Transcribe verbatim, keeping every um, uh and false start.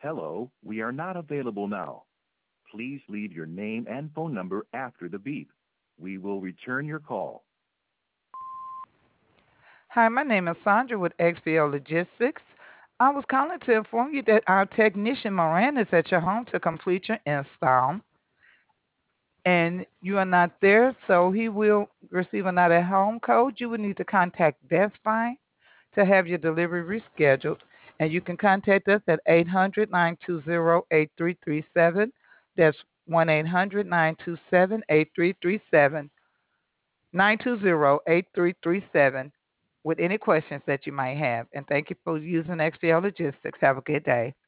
Hello, we are not available now. Please leave your name and phone number after the beep. We will return your call. Hi, my name is Sandra with X P O Logistics. I was calling to inform you that our technician Moran is at your home to complete your install, and you are not there, so he will receive another home code. You will need to contact Best Buy to have your delivery rescheduled, and you can contact us at eight hundred, nine two zero, eight three three seven. That's one eight hundred, nine two seven, eight three three seven. Nine two zero eight three three seven with any questions that you might have. And thank you for using X P L Logistics. Have a good day.